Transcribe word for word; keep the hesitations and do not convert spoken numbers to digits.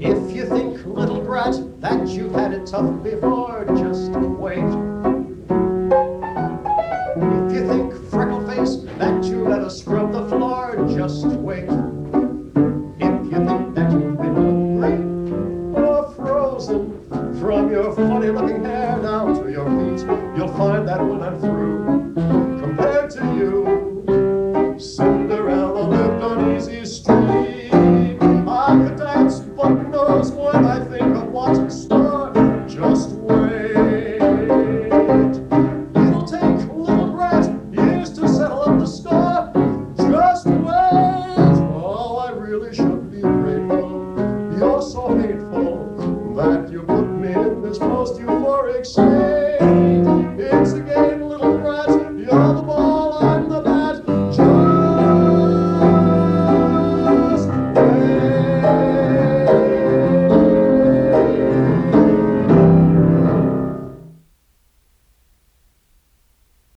If you think, little brat, that you've had it tough before, just wait. If you think, freckle face, that you gotta scrub the floor, just wait. If you think that you've been hungry or frozen from your funny-looking hair down to your feet, you'll find that when I'm through, compared to you, Cinderella lived on easy street. I could dance but knows when I think of what's in store. Just wait. It'll take, little brat, years to settle up the score. Just wait. Oh, I really should be grateful. You're so hateful that you put me in this most euphoric state.